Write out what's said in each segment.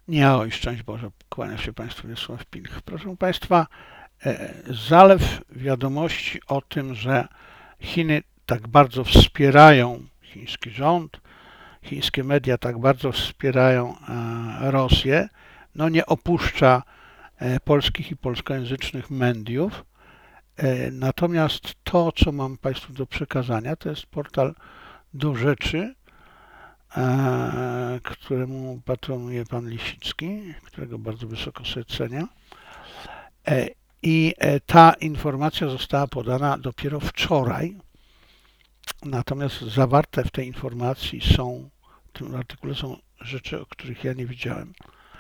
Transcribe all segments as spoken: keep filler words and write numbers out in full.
Nie, oj, szczęść Boże, kłania się Państwu Wiesław Pilch. Proszę Państwa, e, zalew wiadomości o tym, że Chiny tak bardzo wspierają chiński rząd, chińskie media tak bardzo wspierają e, Rosję, no nie opuszcza e, polskich i polskojęzycznych mediów. E, natomiast to, co mam Państwu do przekazania, to jest portal Do Rzeczy, któremu patronuje pan Lisicki, którego bardzo wysoko sobie cenię. I ta informacja została podana dopiero wczoraj, natomiast zawarte w tej informacji są, w tym artykule są rzeczy, o których ja nie widziałem.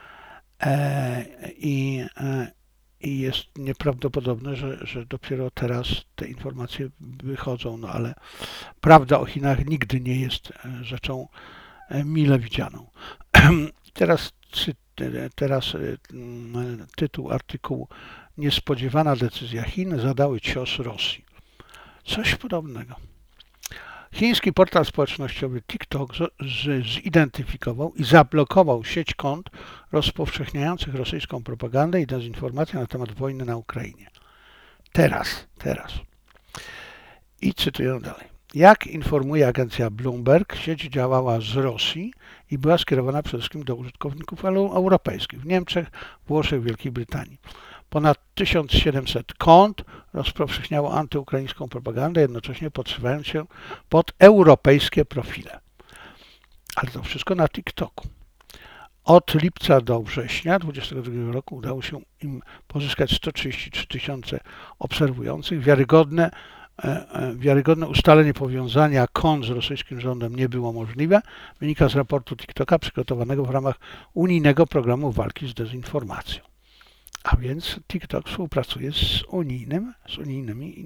I, i jest nieprawdopodobne, że, że dopiero teraz te informacje wychodzą, no ale prawda o Chinach nigdy nie jest rzeczą mile widzianą. Teraz, teraz tytuł artykułu: Niespodziewana decyzja Chin zadały cios Rosji. Coś podobnego. Chiński portal społecznościowy TikTok zidentyfikował i zablokował sieć kont rozpowszechniających rosyjską propagandę i dezinformację na temat wojny na Ukrainie. Teraz, teraz. I cytuję dalej. Jak informuje agencja Bloomberg, sieć działała z Rosji i była skierowana przede wszystkim do użytkowników europejskich w Niemczech, Włoszech, Wielkiej Brytanii. Ponad tysiąc siedemset kont rozpowszechniało antyukraińską propagandę, jednocześnie podszywając się pod europejskie profile. Ale to wszystko na TikToku. Od lipca do września dwudziestego drugiego roku udało się im pozyskać sto trzydzieści trzy tysiące obserwujących. Wiarygodne Wiarygodne ustalenie powiązania kont z rosyjskim rządem nie było możliwe, wynika z raportu TikToka przygotowanego w ramach unijnego programu walki z dezinformacją. A więc TikTok współpracuje z unijnym, z unijnymi,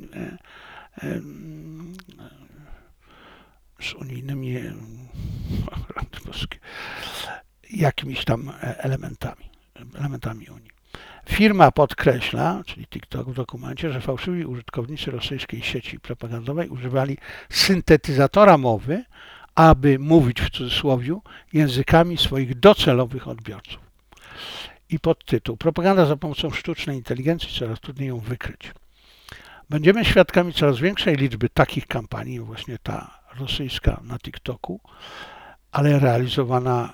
z unijnymi jakimiś tam elementami, elementami Unii. Firma podkreśla, czyli TikTok w dokumencie, że fałszywi użytkownicy rosyjskiej sieci propagandowej używali syntetyzatora mowy, aby mówić w cudzysłowie językami swoich docelowych odbiorców. I podtytuł: Propaganda za pomocą sztucznej inteligencji, coraz trudniej ją wykryć. Będziemy świadkami coraz większej liczby takich kampanii, właśnie ta rosyjska na TikToku, ale realizowana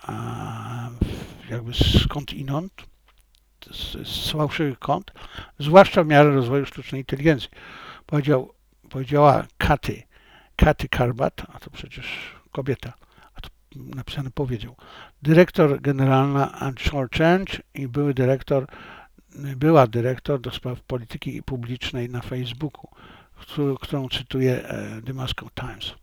jakby skądinąd, z, z fałszywych kont, zwłaszcza w miarę rozwoju sztucznej inteligencji. Powiedział, powiedziała Katy, Katy Karbat, a to przecież kobieta, a to napisane powiedział, dyrektor generalna Anshor Change i były dyrektor, była dyrektor do spraw polityki publicznej na Facebooku, którą, którą cytuje The Moscow Times.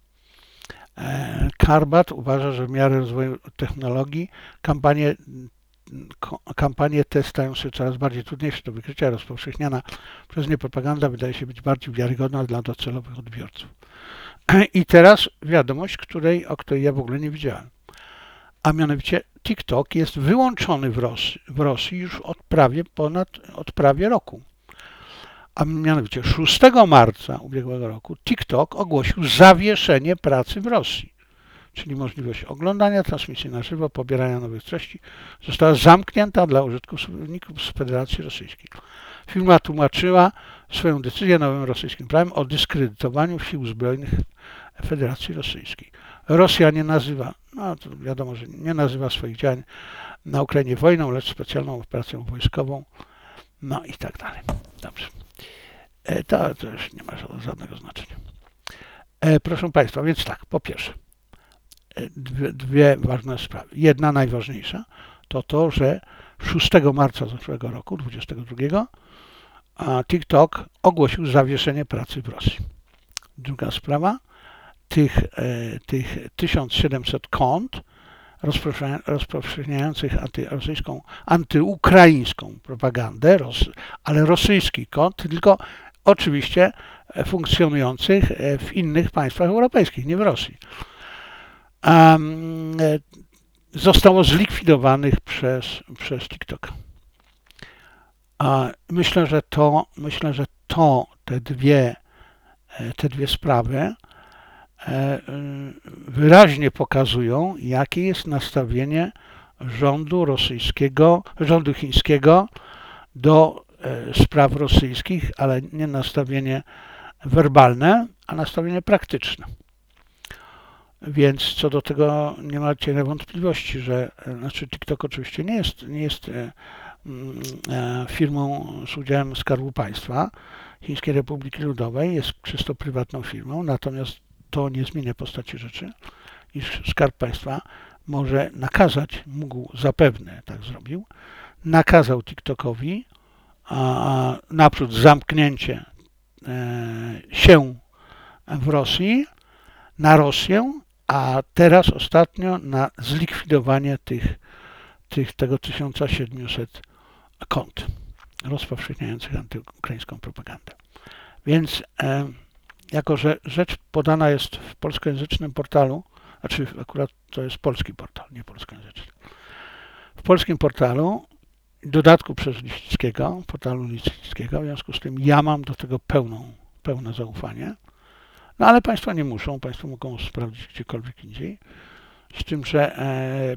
Karbat uważa, że w miarę rozwoju technologii kampanie Kampanie te stają się coraz bardziej trudniejsze do wykrycia, rozpowszechniana przez nie propaganda wydaje się być bardziej wiarygodna dla docelowych odbiorców. I teraz wiadomość, której, o której ja w ogóle nie widziałem. A mianowicie TikTok jest wyłączony w Rosji, w Rosji już od prawie ponad, od prawie roku. A mianowicie szóstego marca ubiegłego roku TikTok ogłosił zawieszenie pracy w Rosji. Czyli możliwość oglądania transmisji na żywo, pobierania nowych treści, została zamknięta dla użytkowników z Federacji Rosyjskiej. Firma tłumaczyła swoją decyzję nowym rosyjskim prawem o dyskredytowaniu sił zbrojnych Federacji Rosyjskiej. Rosja nie nazywa, no to wiadomo, że nie nazywa swoich działań na Ukrainie wojną, lecz specjalną operacją wojskową, no i tak dalej. Dobrze. To, to już nie ma żadnego znaczenia. Proszę Państwa, więc tak, po pierwsze, Dwie, dwie ważne sprawy. Jedna najważniejsza to to, że szóstego marca zeszłego roku, dwudziestego drugiego, TikTok ogłosił zawieszenie pracy w Rosji. Druga sprawa, tych, tych tysiąc siedemset kont rozpowszechniających antyrosyjską, antyukraińską propagandę, ale rosyjski kont, tylko oczywiście funkcjonujących w innych państwach europejskich, nie w Rosji. Um, zostało zlikwidowanych przez, przez TikToka. Myślę, że to, myślę, że to te dwie, te dwie sprawy wyraźnie pokazują, jakie jest nastawienie rządu rosyjskiego, rządu chińskiego do spraw rosyjskich, ale nie nastawienie werbalne, a nastawienie praktyczne. Więc co do tego nie macie wątpliwości, że znaczy TikTok oczywiście nie jest, nie jest firmą z udziałem Skarbu Państwa Chińskiej Republiki Ludowej, jest czysto prywatną firmą, natomiast to nie zmienia postaci rzeczy, iż Skarb Państwa może nakazać, mógł zapewne, tak zrobił, nakazał TikTokowi a naprzód zamknięcie się w Rosji, na Rosję, a teraz ostatnio na zlikwidowanie tych, tych, tego tysiąc siedemset kont rozpowszechniających antyukraińską propagandę. Więc e, jako, że rzecz podana jest w polskojęzycznym portalu, znaczy akurat to jest polski portal, nie polskojęzyczny, w polskim portalu, w dodatku przez Lichickiego, portalu Lichickiego, w związku z tym ja mam do tego pełną, pełne zaufanie. No ale Państwo nie muszą, Państwo mogą sprawdzić gdziekolwiek indziej. Z tym, że e,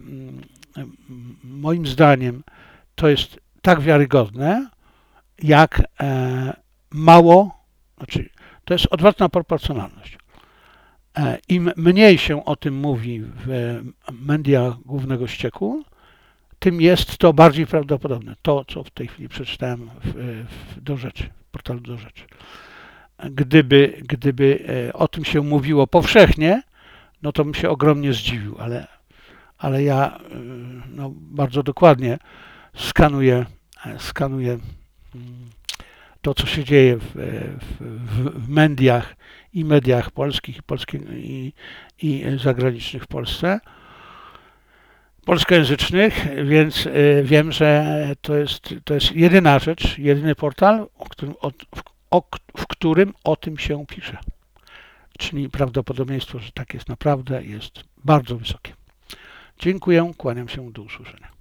moim zdaniem to jest tak wiarygodne, jak e, mało, znaczy to jest odwrotna proporcjonalność. E, Im mniej się o tym mówi w mediach głównego ścieku, tym jest to bardziej prawdopodobne. To, co w tej chwili przeczytałem w, w Do Rzeczy, w portalu Do Rzeczy. Gdyby, gdyby o tym się mówiło powszechnie, no to bym się ogromnie zdziwił, ale, ale ja no, bardzo dokładnie skanuję, skanuję to, co się dzieje w, w, w mediach i mediach polskich i, polskich, i, i zagranicznych w Polsce, polskojęzycznych, więc wiem, że to jest, to jest jedyna rzecz, jedyny portal, o którym, o, o, w którym o tym się pisze. Czyli prawdopodobieństwo, że tak jest naprawdę, jest bardzo wysokie. Dziękuję, kłaniam się, do usłyszenia.